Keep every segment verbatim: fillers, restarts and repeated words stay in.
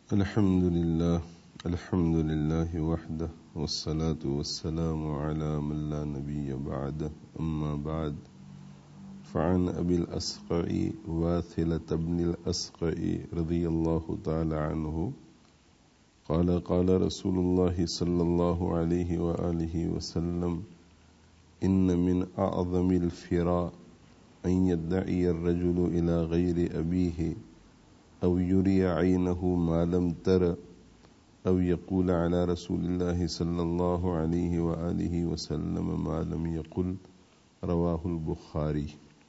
الحمد لله الحمد لله وحده والصلاة والسلام على من لا نبي بعده أما بعد فعن أبي الأسقع واثلة بن الأسقع رضي الله تعالى عنه قال قال رسول الله صلى الله عليه وآله وسلم إن من أعظم الفراء أن يدعي الرجل إلى غير أبيه أو يري عينه ما لم تر أو يقول على رسول الله صلى الله عليه وآله وسلم ما لم يقل رواه البخاری.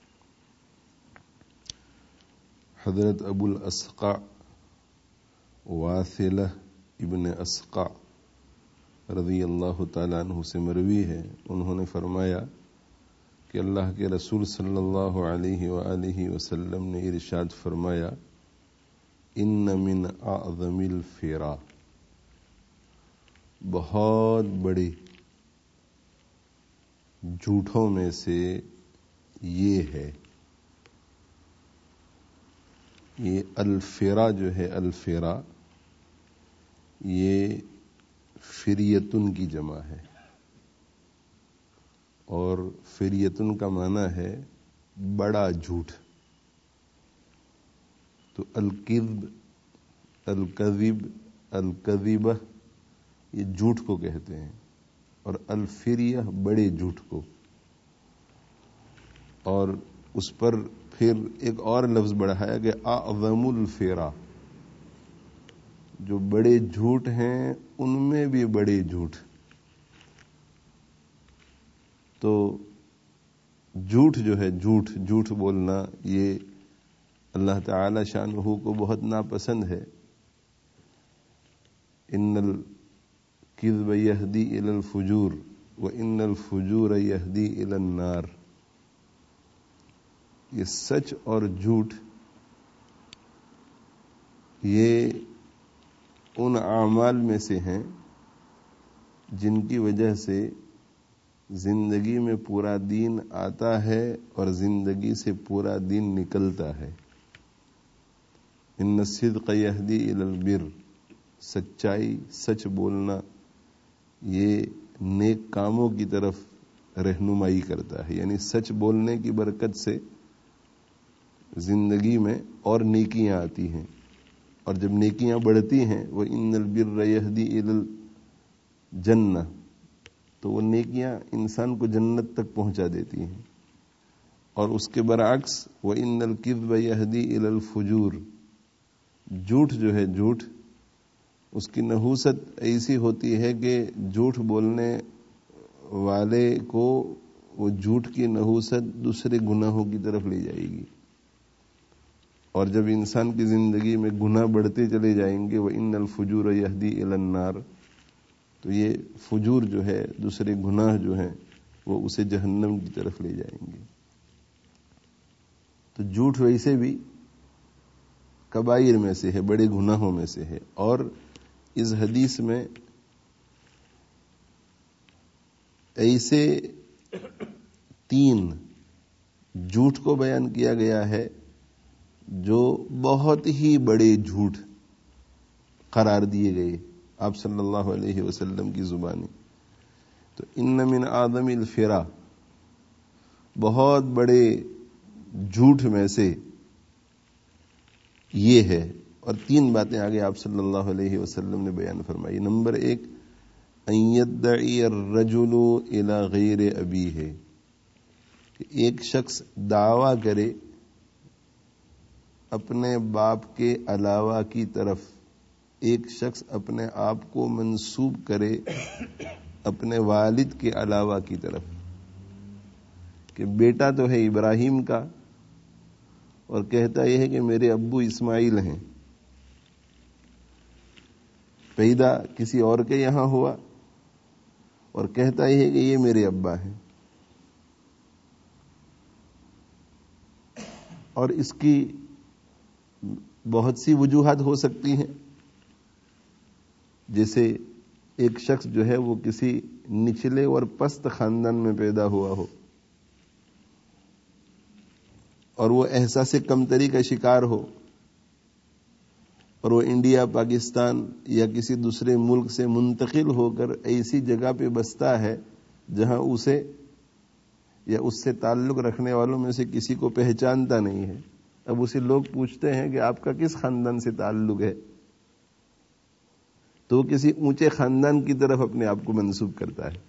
حضرت ابو الاسقع واثلہ ابن اسقع رضی اللہ تعالیٰ عنہ سے مروی ہے، انہوں نے فرمایا کہ اللہ کے رسول صلی اللہ علیہ وآلہ وسلم نے ارشاد فرمایا، ان من اعظم الفراء، بہت بڑے جھوٹوں میں سے یہ ہے. یہ الفرا جو ہے، الفرا یہ فریتن کی جمع ہے، اور فریتن کا معنی ہے بڑا جھوٹ. تو الکذب، الکذب، الکذبہ یہ جھوٹ کو کہتے ہیں، اور الفریہ بڑے جھوٹ کو. اور اس پر پھر ایک اور لفظ بڑھایا کہ اعظم الفرا، جو بڑے جھوٹ ہیں ان میں بھی بڑے جھوٹ. تو جھوٹ جو ہے، جھوٹ جھوٹ بولنا، یہ اللہ تعالی شانہ کو بہت ناپسند ہے. ان الکذب یہدی الی الفجور وان الفجور یہدی الی النار. یہ سچ اور جھوٹ یہ ان اعمال میں سے ہیں جن کی وجہ سے زندگی میں پورا دین آتا ہے اور زندگی سے پورا دین نکلتا ہے. ان الصدق یہدی الی البر، سچائی، سچ بولنا یہ نیک کاموں کی طرف رہنمائی کرتا ہے. یعنی سچ بولنے کی برکت سے زندگی میں اور نیکیاں آتی ہیں، اور جب نیکیاں بڑھتی ہیں، وہ ان البر یہدی الی الجنہ، تو وہ نیکیاں انسان کو جنت تک پہنچا دیتی ہیں. اور اس کے برعکس وَإِنَّ الْكِذْبَ يَهْدِي إِلَى الْفُجُورِ، جھوٹ جو ہے، جھوٹ اس کی نحوست ایسی ہوتی ہے کہ جھوٹ بولنے والے کو وہ جھوٹ کی نحوست دوسرے گناہوں کی طرف لے جائے گی. اور جب انسان کی زندگی میں گناہ بڑھتے چلے جائیں گے، وَإِنَّ الْفُجُورَ يَهْدِي إِلَى النَّارِ، تو یہ فجور جو ہے، دوسرے گناہ جو ہیں، وہ اسے جہنم کی طرف لے جائیں گے. تو جھوٹ ویسے بھی کبائر میں سے ہے، بڑے گناہوں میں سے ہے. اور اس حدیث میں ایسے تین جھوٹ کو بیان کیا گیا ہے جو بہت ہی بڑے جھوٹ قرار دیے گئے آپ صلی اللہ علیہ وسلم کی زبانی. تو ان من اعظم الفرا، بہت بڑے جھوٹ میں سے یہ ہے. اور تین باتیں آگے آپ صلی اللہ علیہ وسلم نے بیان فرمائی. نمبر ایک، ان یدعی الرجل الی غیر ابیہ، کہ ایک شخص دعویٰ کرے اپنے باپ کے علاوہ کی طرف. ایک شخص اپنے آپ کو منسوب کرے اپنے والد کے علاوہ کی طرف، کہ بیٹا تو ہے ابراہیم کا، اور کہتا یہ ہے کہ میرے ابو اسماعیل ہیں. پیدا کسی اور کے یہاں ہوا، اور کہتا یہ ہے کہ یہ میرے ابا ہیں. اور اس کی بہت سی وجوہات ہو سکتی ہیں. جیسے ایک شخص جو ہے وہ کسی نچلے اور پست خاندان میں پیدا ہوا ہو، اور وہ احساس کمتری کا شکار ہو، اور وہ انڈیا، پاکستان یا کسی دوسرے ملک سے منتقل ہو کر ایسی جگہ پہ بستا ہے جہاں اسے یا اس سے تعلق رکھنے والوں میں سے کسی کو پہچانتا نہیں ہے. اب اسے لوگ پوچھتے ہیں کہ آپ کا کس خاندان سے تعلق ہے، تو وہ کسی اونچے خاندان کی طرف اپنے آپ کو منسوب کرتا ہے.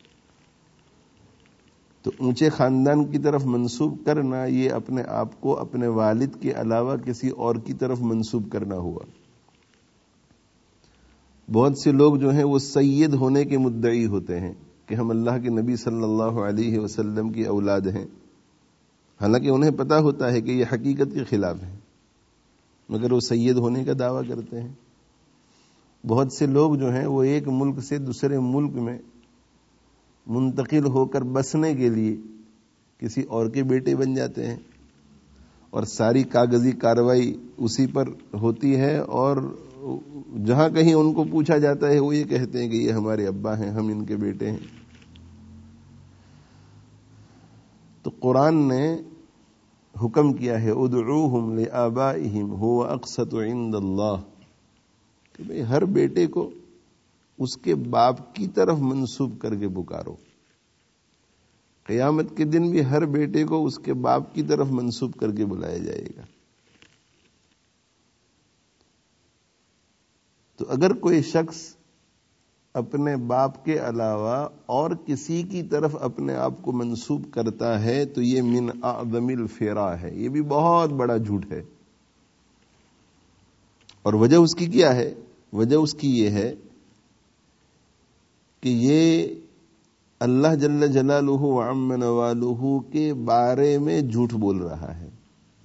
تو اونچے خاندان کی طرف منسوب کرنا یہ اپنے آپ کو اپنے والد کے علاوہ کسی اور کی طرف منسوب کرنا ہوا. بہت سے لوگ جو ہیں وہ سید ہونے کے مدعی ہوتے ہیں کہ ہم اللہ کے نبی صلی اللہ علیہ وسلم کی اولاد ہیں، حالانکہ انہیں پتا ہوتا ہے کہ یہ حقیقت کے خلاف ہے، مگر وہ سید ہونے کا دعویٰ کرتے ہیں. بہت سے لوگ جو ہیں وہ ایک ملک سے دوسرے ملک میں منتقل ہو کر بسنے کے لیے کسی اور کے بیٹے بن جاتے ہیں، اور ساری کاغذی کارروائی اسی پر ہوتی ہے، اور جہاں کہیں ان کو پوچھا جاتا ہے وہ یہ کہتے ہیں کہ یہ ہمارے ابا ہیں، ہم ان کے بیٹے ہیں. تو قرآن نے حکم کیا ہے ادعوہم لآبائہم هو اقسط عند اللہ، کہ بھئی ہر بیٹے کو اس کے باپ کی طرف منسوب کر کے پکارو. قیامت کے دن بھی ہر بیٹے کو اس کے باپ کی طرف منسوب کر کے بلایا جائے گا. تو اگر کوئی شخص اپنے باپ کے علاوہ اور کسی کی طرف اپنے آپ کو منسوب کرتا ہے تو یہ من اعظم الفرا ہے، یہ بھی بہت بڑا جھوٹ ہے. اور وجہ اس کی کیا ہے؟ وجہ اس کی یہ ہے کہ یہ اللہ جل جلالہ وعم نوالہ کے بارے میں جھوٹ بول رہا ہے.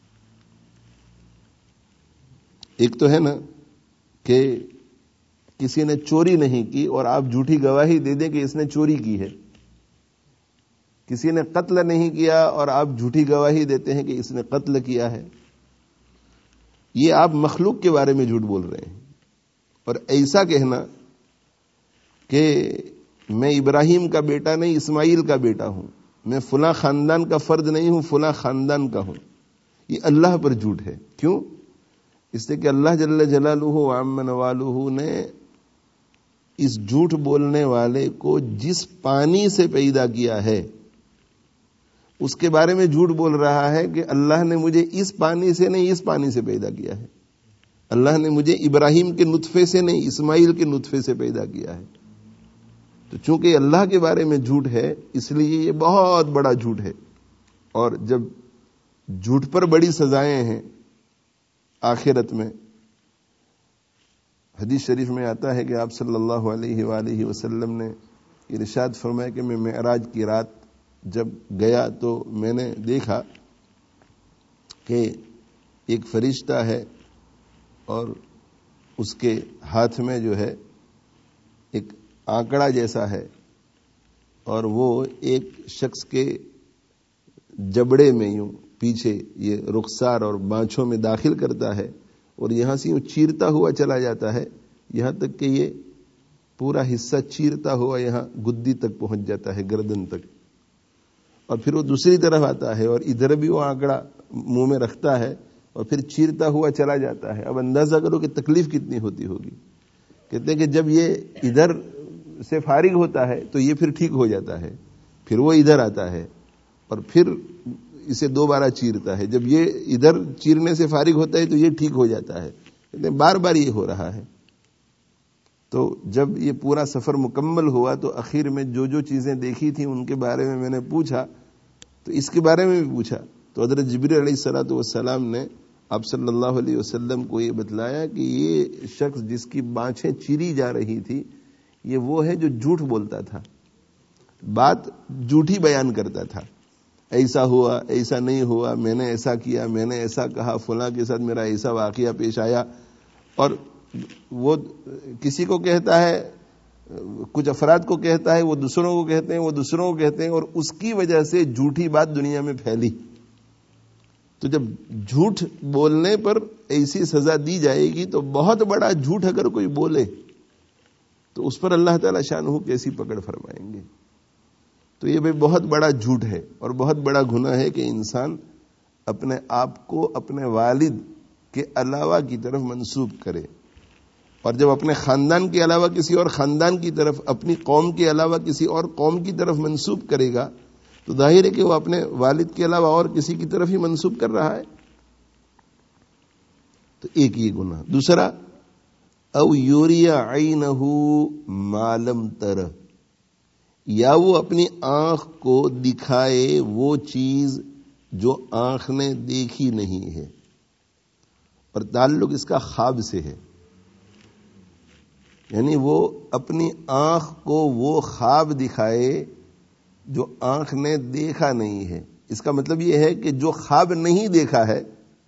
ایک تو ہے نا کہ کسی نے چوری نہیں کی اور آپ جھوٹی گواہی دے دیں کہ اس نے چوری کی ہے. کسی نے قتل نہیں کیا اور آپ جھوٹی گواہی دیتے ہیں کہ اس نے قتل کیا ہے. یہ آپ مخلوق کے بارے میں جھوٹ بول رہے ہیں. اور ایسا کہنا کہ میں ابراہیم کا بیٹا نہیں اسماعیل کا بیٹا ہوں، میں فلاں خاندان کا فرد نہیں ہوں فلاں خاندان کا ہوں، یہ اللہ پر جھوٹ ہے. کیوں؟ اس لیے کہ اللہ جل جلالہ وعم نوالہ نے اس جھوٹ بولنے والے کو جس پانی سے پیدا کیا ہے اس کے بارے میں جھوٹ بول رہا ہے کہ اللہ نے مجھے اس پانی سے نہیں اس پانی سے پیدا کیا ہے. اللہ نے مجھے ابراہیم کے نطفے سے نہیں اسماعیل کے نطفے سے پیدا کیا ہے. تو چونکہ اللہ کے بارے میں جھوٹ ہے اس لیے یہ بہت بڑا جھوٹ ہے. اور جب جھوٹ پر بڑی سزائیں ہیں آخرت میں، حدیث شریف میں آتا ہے کہ آپ صلی اللہ علیہ وآلہ وسلم نے ارشاد فرمایا کہ میں معراج کی رات جب گیا تو میں نے دیکھا کہ ایک فرشتہ ہے اور اس کے ہاتھ میں جو ہے ایک آنکڑا جیسا ہے، اور وہ ایک شخص کے جبڑے میں یوں پیچھے یہ رخسار اور بانچھوں میں داخل کرتا ہے اور یہاں سے یوں چیرتا ہوا چلا جاتا ہے یہاں تک کہ یہ پورا حصہ چیرتا ہوا یہاں گدی تک پہنچ جاتا ہے، گردن تک. اور پھر وہ دوسری طرف آتا ہے اور ادھر بھی وہ آنکڑا منہ میں رکھتا ہے اور پھر چیرتا ہوا چلا جاتا ہے. اب اندازہ کرو کہ تکلیف کتنی ہوتی ہوگی. کہتے ہیں کہ جب یہ ادھر سے فارغ ہوتا ہے تو یہ پھر ٹھیک ہو جاتا ہے، پھر وہ ادھر آتا ہے اور پھر اسے دوبارہ چیرتا ہے. جب یہ ادھر چیرنے سے فارغ ہوتا ہے تو یہ ٹھیک ہو جاتا ہے. کہتے ہیں بار بار یہ ہو رہا ہے. تو جب یہ پورا سفر مکمل ہوا تو اخیر میں جو جو چیزیں دیکھی تھیں ان کے بارے میں میں نے پوچھا، تو اس کے بارے میں بھی پوچھا تو حضرت جبریل علیہ الصلوۃ والسلام نے آپ صلی اللہ علیہ وسلم کو یہ بتلایا کہ یہ شخص جس کی بانچھیں چیری جا رہی تھی یہ وہ ہے جو جھوٹ بولتا تھا، بات جھوٹی بیان کرتا تھا. ایسا ہوا، ایسا نہیں ہوا، میں نے ایسا کیا، میں نے ایسا کہا، فلاں کے ساتھ میرا ایسا واقعہ پیش آیا. اور وہ کسی کو کہتا ہے، کچھ افراد کو کہتا ہے، وہ دوسروں کو کہتے ہیں، وہ دوسروں کو کہتے ہیں، اور اس کی وجہ سے جھوٹی بات دنیا میں پھیلی. تو جب جھوٹ بولنے پر ایسی سزا دی جائے گی تو بہت بڑا جھوٹ اگر کوئی بولے تو اس پر اللہ تعالی شانہ کیسی پکڑ فرمائیں گے. تو یہ بھی بہت بڑا جھوٹ ہے اور بہت بڑا گناہ ہے کہ انسان اپنے آپ کو اپنے والد کے علاوہ کی طرف منسوب کرے، اور جب اپنے خاندان کے علاوہ کسی اور خاندان کی طرف، اپنی قوم کے علاوہ کسی اور قوم کی طرف منسوب کرے گا تو ظاہر ہے کہ وہ اپنے والد کے علاوہ اور کسی کی طرف ہی منسوب کر رہا ہے. تو ایک یہ گناہ. دوسرا، او یوری عینہ ما لم تر، یا وہ اپنی آنکھ کو دکھائے وہ چیز جو آنکھ نے دیکھی نہیں ہے، اور تعلق اس کا خواب سے ہے. یعنی وہ اپنی آنکھ کو وہ خواب دکھائے جو آنکھ نے دیکھا نہیں ہے. اس کا مطلب یہ ہے کہ جو خواب نہیں دیکھا ہے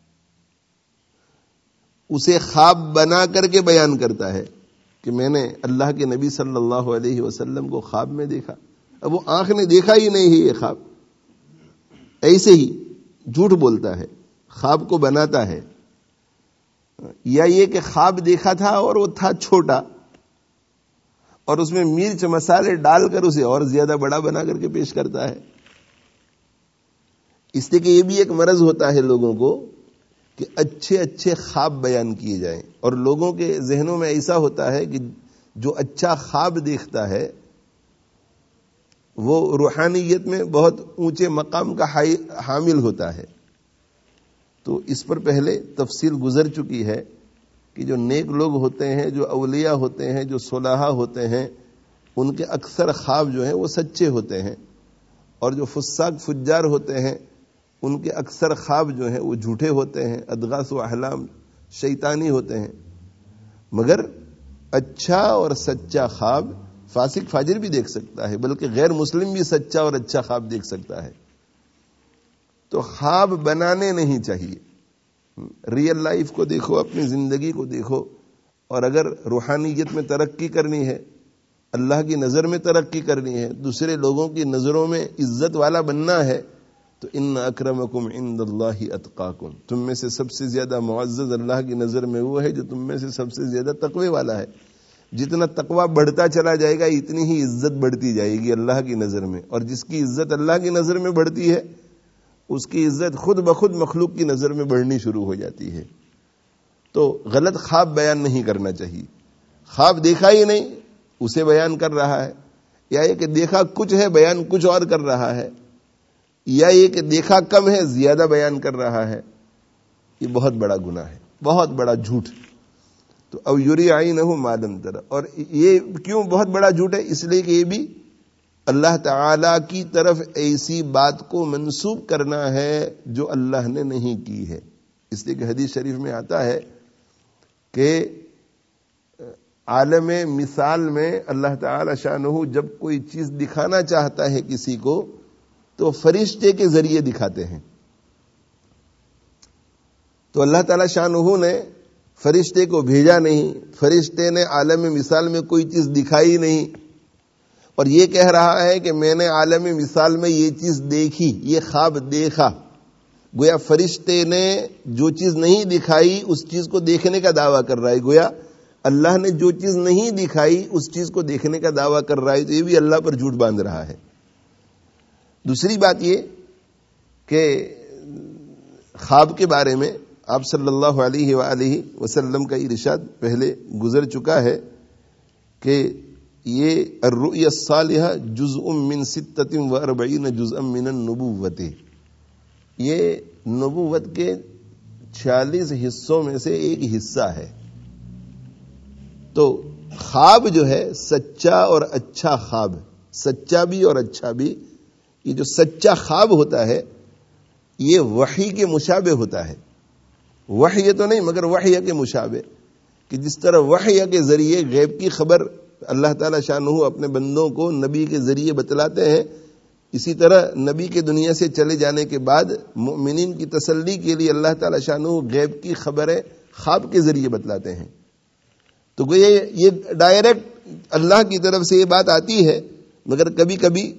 اسے خواب بنا کر کے بیان کرتا ہے کہ میں نے اللہ کے نبی صلی اللہ علیہ وسلم کو خواب میں دیکھا. اب وہ آنکھ نے دیکھا ہی نہیں ہے یہ خواب، ایسے ہی جھوٹ بولتا ہے، خواب کو بناتا ہے. یا یہ کہ خواب دیکھا تھا اور وہ تھا چھوٹا، اور اس میں مرچ مسالے ڈال کر اسے اور زیادہ بڑا بنا کر کے پیش کرتا ہے. اس لیے کہ یہ بھی ایک مرض ہوتا ہے لوگوں کو کہ اچھے اچھے خواب بیان کیے جائیں، اور لوگوں کے ذہنوں میں ایسا ہوتا ہے کہ جو اچھا خواب دیکھتا ہے وہ روحانیت میں بہت اونچے مقام کا حامل ہوتا ہے. تو اس پر پہلے تفصیل گزر چکی ہے کہ جو نیک لوگ ہوتے ہیں، جو اولیاء ہوتے ہیں، جو صلحاء ہوتے ہیں، ان کے اکثر خواب جو ہیں وہ سچے ہوتے ہیں، اور جو فساق فجار ہوتے ہیں ان کے اکثر خواب جو ہیں وہ جھوٹے ہوتے ہیں، ادغاث و احلام شیطانی ہوتے ہیں. مگر اچھا اور سچا خواب فاسق فاجر بھی دیکھ سکتا ہے، بلکہ غیر مسلم بھی سچا اور اچھا خواب دیکھ سکتا ہے. تو خواب بنانے نہیں چاہیے. ریئل لائف کو دیکھو، اپنی زندگی کو دیکھو، اور اگر روحانیت میں ترقی کرنی ہے، اللہ کی نظر میں ترقی کرنی ہے، دوسرے لوگوں کی نظروں میں عزت والا بننا ہے، تو ان اکرمکم عند اللہ اتقاکم، تم میں سے سب سے زیادہ معزز اللہ کی نظر میں وہ ہے جو تم میں سے سب سے زیادہ تقوی والا ہے. جتنا تقوی بڑھتا چلا جائے گا اتنی ہی عزت بڑھتی جائے گی اللہ کی نظر میں، اور جس کی عزت اللہ کی نظر میں بڑھتی ہے اس کی عزت خود بخود مخلوق کی نظر میں بڑھنی شروع ہو جاتی ہے. تو غلط خواب بیان نہیں کرنا چاہیے. خواب دیکھا ہی نہیں اسے بیان کر رہا ہے، یا یہ کہ دیکھا کچھ ہے بیان کچھ اور کر رہا ہے، یا یہ کہ دیکھا کم ہے زیادہ بیان کر رہا ہے، یہ بہت بڑا گناہ ہے، بہت بڑا جھوٹ. تو او یری عینہ ما لم تر، اور یہ کیوں بہت بڑا جھوٹ ہے؟ اس لیے کہ یہ بھی اللہ تعالی کی طرف ایسی بات کو منسوب کرنا ہے جو اللہ نے نہیں کی ہے. اس لیے کہ حدیث شریف میں آتا ہے کہ عالم مثال میں اللہ تعالی شانہ جب کوئی چیز دکھانا چاہتا ہے کسی کو تو فرشتے کے ذریعے دکھاتے ہیں. تو اللہ تعالی شانہ نے فرشتے کو بھیجا نہیں، فرشتے نے عالم مثال میں کوئی چیز دکھائی نہیں، اور یہ کہہ رہا ہے کہ میں نے عالم مثال میں یہ چیز دیکھی، یہ خواب دیکھا. گویا فرشتے نے جو چیز نہیں دکھائی اس چیز کو دیکھنے کا دعویٰ کر رہا ہے، گویا اللہ نے جو چیز نہیں دکھائی اس چیز کو دیکھنے کا دعویٰ کر رہا ہے. تو یہ بھی اللہ پر جھوٹ باندھ رہا ہے. دوسری بات یہ کہ خواب کے بارے میں آپ صلی اللہ علیہ وآلہ وسلم کا ارشاد پہلے گزر چکا ہے کہ یہ الرؤیا الصالحہ جزء من ستۃ و اربعین جزءا من النبوۃ، یہ نبوت کے چھیالیس حصوں میں سے ایک حصہ ہے. تو خواب جو ہے سچا اور اچھا خواب، سچا بھی اور اچھا بھی، یہ جو سچا خواب ہوتا ہے یہ وحی کے مشابہ ہوتا ہے. وحی تو نہیں مگر وحی کے مشابہ، کہ جس طرح وحی کے ذریعے غیب کی خبر اللہ تعالی شانہ اپنے بندوں کو نبی کے ذریعے بتلاتے ہیں، اسی طرح نبی کے دنیا سے چلے جانے کے بعد مؤمنین کی تسلی کے لیے اللہ تعالی شانہ غیب کی خبریں خواب کے ذریعے بتلاتے ہیں. تو یہ یہ ڈائریکٹ اللہ کی طرف سے یہ بات آتی ہے، مگر کبھی کبھی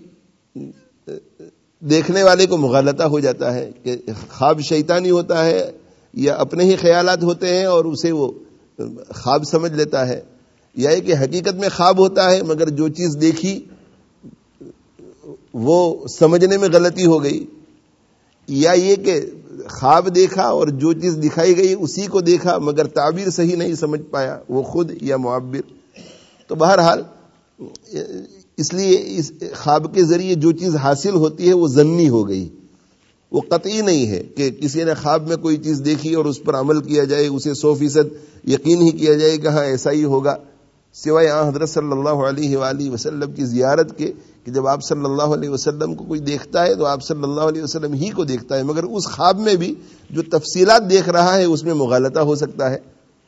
دیکھنے والے کو مغالطہ ہو جاتا ہے کہ خواب شیطانی ہوتا ہے یا اپنے ہی خیالات ہوتے ہیں اور اسے وہ خواب سمجھ لیتا ہے، یا یہ کہ حقیقت میں خواب ہوتا ہے مگر جو چیز دیکھی وہ سمجھنے میں غلطی ہو گئی، یا یہ کہ خواب دیکھا اور جو چیز دکھائی گئی اسی کو دیکھا مگر تعبیر صحیح نہیں سمجھ پایا، وہ خود یا معبر. تو بہرحال اس لیے اس خواب کے ذریعے جو چیز حاصل ہوتی ہے وہ ظنی ہو گئی، وہ قطعی نہیں ہے کہ کسی نے خواب میں کوئی چیز دیکھی اور اس پر عمل کیا جائے، اسے سو فیصد یقین ہی کیا جائے کہ ہاں ایسا ہی ہوگا، سوائے آن حضرت صلی اللہ علیہ وآلہ وسلم کی زیارت کے، کہ جب آپ صلی اللہ علیہ وسلم کو کوئی دیکھتا ہے تو آپ صلی اللہ علیہ وسلم ہی کو دیکھتا ہے، مگر اس خواب میں بھی جو تفصیلات دیکھ رہا ہے اس میں مغالطہ ہو سکتا ہے.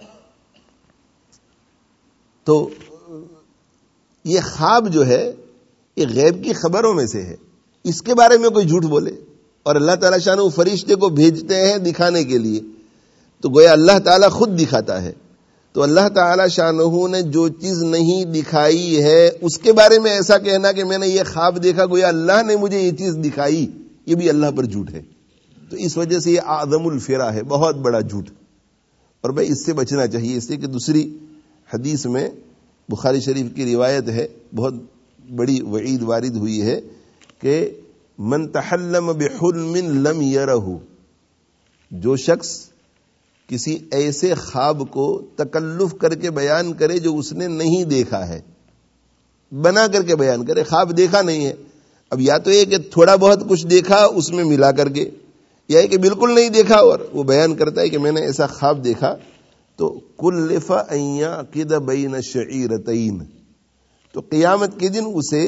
تو یہ خواب جو ہے یہ غیب کی خبروں میں سے ہے، اس کے بارے میں کوئی جھوٹ بولے اور اللہ تعالیٰ شان وہ فرشتے کو بھیجتے ہیں دکھانے کے لیے، تو گویا اللہ تعالیٰ خود دکھاتا ہے. تو اللہ تعالیٰ شانہ نے جو چیز نہیں دکھائی ہے اس کے بارے میں ایسا کہنا کہ میں نے یہ خواب دیکھا گویا اللہ نے مجھے یہ چیز دکھائی، یہ بھی اللہ پر جھوٹ ہے. تو اس وجہ سے یہ اعظم الفرا ہے، بہت بڑا جھوٹ. اور بھائی اس سے بچنا چاہیے، اس لیے کہ دوسری حدیث میں بخاری شریف کی روایت ہے، بہت بڑی وعید وارد ہوئی ہے کہ من تحلم بحلم لم یرہ، جو شخص کسی ایسے خواب کو تکلف کر کے بیان کرے جو اس نے نہیں دیکھا ہے، بنا کر کے بیان کرے، خواب دیکھا نہیں ہے، اب یا تو یہ کہ تھوڑا بہت کچھ دیکھا اس میں ملا کر کے، یا کہ بالکل نہیں دیکھا اور وہ بیان کرتا ہے کہ میں نے ایسا خواب دیکھا، تو کلف ان یعقد بین شعیرتین، تو قیامت کے دن اسے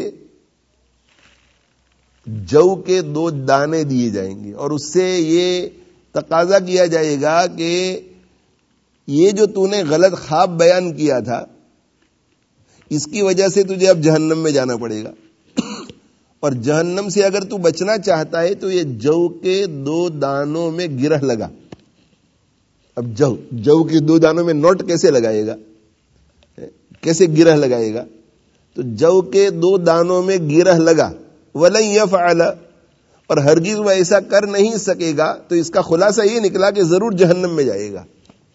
جو کے دو دانے دیے جائیں گے اور اس سے یہ تقاضا کیا جائے گا کہ یہ جو تو نے غلط خواب بیان کیا تھا اس کی وجہ سے تجھے اب جہنم میں جانا پڑے گا، اور جہنم سے اگر تو بچنا چاہتا ہے تو یہ جو کے دو دانوں میں گرہ لگا. اب جو جو کے دو دانوں میں نوٹ کیسے لگائے گا، کیسے گرہ لگائے گا؟ تو جو کے دو دانوں میں گرہ لگا، وَلَن يَفْعَلَ، اور ہرگز وہ ایسا کر نہیں سکے گا. تو اس کا خلاصہ یہ نکلا کہ ضرور جہنم میں جائے گا.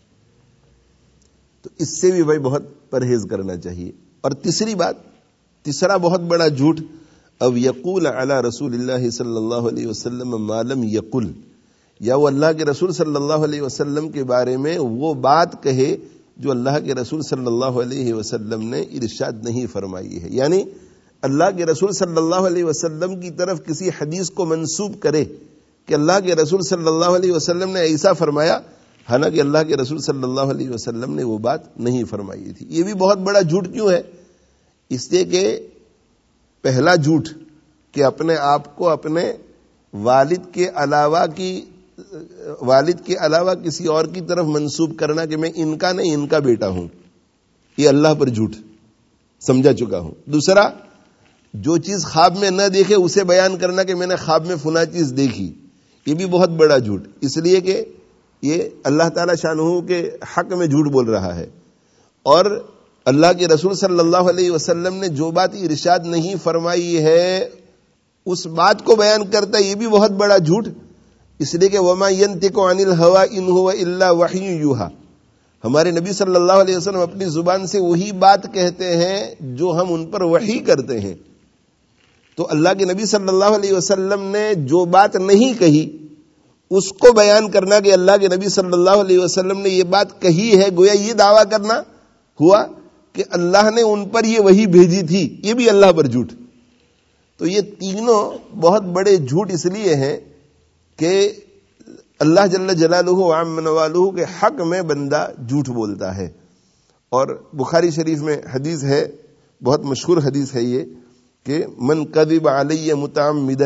تو اس سے بھی بھائی بہت پرہیز کرنا چاہیے. اور تیسری بات، تیسرا بہت بڑا جھوٹ، اب یقول علی رسول اللہ صلی اللہ علیہ وسلم ما لم یقل، یا وہ اللہ کے رسول صلی اللہ علیہ وسلم کے بارے میں وہ بات کہے جو اللہ کے رسول صلی اللہ علیہ وسلم نے ارشاد نہیں فرمائی ہے. یعنی اللہ کے رسول صلی اللہ علیہ وسلم کی طرف کسی حدیث کو منسوب کرے کہ اللہ کے رسول صلی اللہ علیہ وسلم نے ایسا فرمایا، حالانکہ اللہ کے رسول صلی اللہ علیہ وسلم نے وہ بات نہیں فرمائی تھی. یہ بھی بہت بڑا جھوٹ کیوں ہے؟ اس لیے کہ پہلا جھوٹ کہ اپنے آپ کو اپنے والد کے علاوہ کی والد کے علاوہ کسی اور کی طرف منسوب کرنا کہ میں ان کا نہیں ان کا بیٹا ہوں، یہ اللہ پر جھوٹ سمجھا چکا ہوں. دوسرا، جو چیز خواب میں نہ دیکھے اسے بیان کرنا کہ میں نے خواب میں فلاں چیز دیکھی، یہ بھی بہت بڑا جھوٹ، اس لیے کہ یہ اللہ تعالی شانہ کے حق میں جھوٹ بول رہا ہے. اور اللہ کے رسول صلی اللہ علیہ وسلم نے جو بات ارشاد نہیں فرمائی ہے اس بات کو بیان کرتا ہے، یہ بھی بہت بڑا جھوٹ، اس لیے کہ وما ينطق عن الهوى ان هو الا وحی یوحى، ہمارے نبی صلی اللہ علیہ وسلم اپنی زبان سے وہی بات کہتے ہیں جو ہم ان پر وحی کرتے ہیں. تو اللہ کے نبی صلی اللہ علیہ وسلم نے جو بات نہیں کہی اس کو بیان کرنا کہ اللہ کے نبی صلی اللہ علیہ وسلم نے یہ بات کہی ہے، گویا یہ دعویٰ کرنا ہوا کہ اللہ نے ان پر یہ وحی بھیجی تھی، یہ بھی اللہ پر جھوٹ. تو یہ تینوں بہت بڑے جھوٹ اس لیے ہیں کہ اللہ جل جلالہ وعم نوالہ کے حق میں بندہ جھوٹ بولتا ہے. اور بخاری شریف میں حدیث ہے، بہت مشہور حدیث ہے یہ، کہ من کذب علی متعمدا،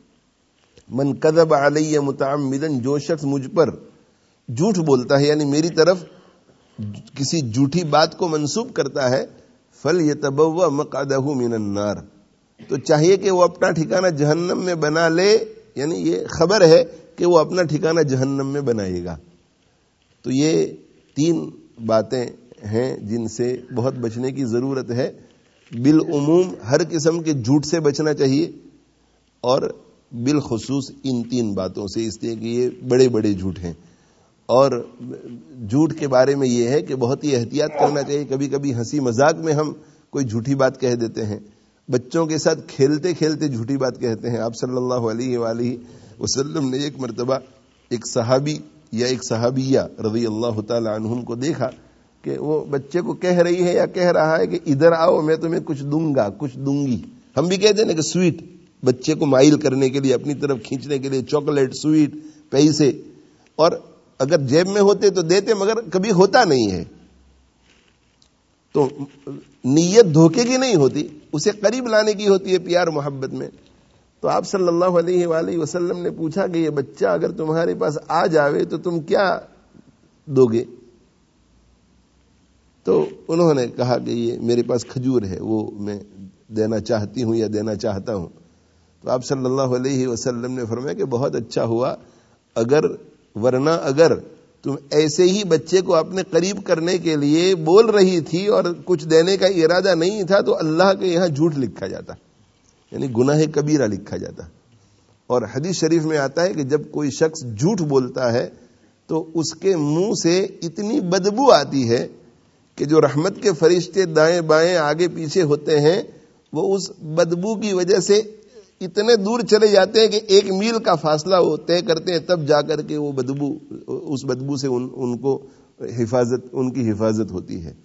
من کذب علی متعمدا، جو شخص مجھ پر جھوٹ بولتا ہے یعنی میری طرف کسی جھوٹی بات کو منسوب کرتا ہے، فلیتبوأ مقعدہ من النار، تو چاہیے کہ وہ اپنا ٹھکانہ جہنم میں بنا لے، یعنی یہ خبر ہے کہ وہ اپنا ٹھکانہ جہنم میں بنائے گا. تو یہ تین باتیں ہیں جن سے بہت بچنے کی ضرورت ہے. بالعموم ہر قسم کے جھوٹ سے بچنا چاہیے، اور بالخصوص ان تین باتوں سے، اس لیے کہ یہ بڑے بڑے جھوٹ ہیں. اور جھوٹ کے بارے میں یہ ہے کہ بہت ہی احتیاط کرنا چاہیے. کبھی کبھی ہنسی مذاق میں ہم کوئی جھوٹی بات کہہ دیتے ہیں، بچوں کے ساتھ کھیلتے کھیلتے جھوٹی بات کہتے ہیں. آپ صلی اللہ علیہ وآلہ وسلم نے ایک مرتبہ ایک صحابی یا ایک صحابیہ رضی اللہ تعالی عنہم کو دیکھا کہ وہ بچے کو کہہ رہی ہے یا کہہ رہا ہے کہ ادھر آؤ میں تمہیں کچھ دوں گا کچھ دوں گی. ہم بھی کہتے ہیں نا کہ سویٹ بچے کو مائل کرنے کے لیے اپنی طرف کھینچنے کے لیے چاکلیٹ سویٹ پیسے, اور اگر جیب میں ہوتے تو دیتے مگر کبھی ہوتا نہیں ہے. تو نیت دھوکے کی نہیں ہوتی, اسے قریب لانے کی ہوتی ہے پیار محبت میں. تو آپ صلی اللہ علیہ وآلہ وسلم نے پوچھا کہ یہ بچہ اگر تمہارے پاس آ جاوے تو تم کیا دو گے؟ تو انہوں نے کہا کہ یہ میرے پاس کھجور ہے, وہ میں دینا چاہتی ہوں یا دینا چاہتا ہوں. تو آپ صلی اللہ علیہ وسلم نے فرمایا کہ بہت اچھا ہوا, اگر ورنہ اگر تم ایسے ہی بچے کو اپنے قریب کرنے کے لیے بول رہی تھی اور کچھ دینے کا ارادہ نہیں تھا تو اللہ کے یہاں جھوٹ لکھا جاتا, یعنی گناہ کبیرہ لکھا جاتا. اور حدیث شریف میں آتا ہے کہ جب کوئی شخص جھوٹ بولتا ہے تو اس کے منہ سے اتنی بدبو آتی ہے کہ جو رحمت کے فرشتے دائیں بائیں آگے پیچھے ہوتے ہیں وہ اس بدبو کی وجہ سے اتنے دور چلے جاتے ہیں کہ ایک میل کا فاصلہ وہ طے کرتے ہیں, تب جا کر کے وہ بدبو اس بدبو سے ان, ان کو حفاظت ان کی حفاظت ہوتی ہے.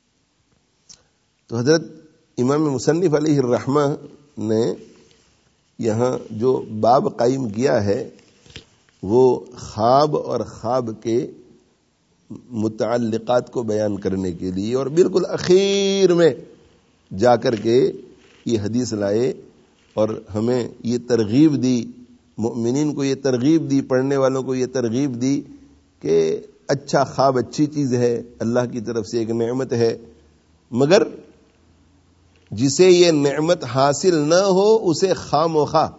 تو حضرت امام مصنف علیہ الرحمہ نے یہاں جو باب قائم کیا ہے وہ خواب اور خواب کے متعلقات کو بیان کرنے کے لیے, اور بالکل اخیر میں جا کر کے یہ حدیث لائے اور ہمیں یہ ترغیب دی, مؤمنین کو یہ ترغیب دی, پڑھنے والوں کو یہ ترغیب دی کہ اچھا خواب اچھی چیز ہے, اللہ کی طرف سے ایک نعمت ہے, مگر جسے یہ نعمت حاصل نہ ہو اسے خام و خواہ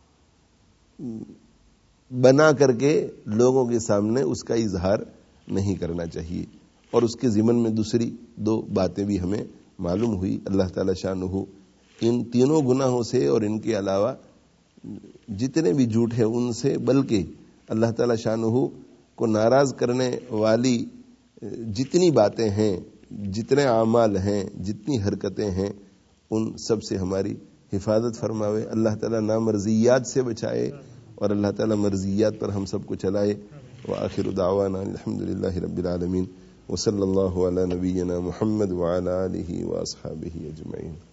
بنا کر کے لوگوں کے سامنے اس کا اظہار نہیں کرنا چاہیے. اور اس کے ضمن میں دوسری دو باتیں بھی ہمیں معلوم ہوئی. اللہ تعالی شانہ ان تینوں گناہوں سے اور ان کے علاوہ جتنے بھی جھوٹ ہیں ان سے, بلکہ اللہ تعالی شانہ کو ناراض کرنے والی جتنی باتیں ہیں, جتنے اعمال ہیں, جتنی حرکتیں ہیں, ان سب سے ہماری حفاظت فرماوے. اللہ تعالیٰ نامرضیات سے بچائے اور اللہ تعالیٰ مرضیات پر ہم سب کو چلائے. وآخر دعوانا الحمد للہ رب العالمین وصلی اللہ علی نبینا محمد وعلی آلہ واصحابہ اجمعین.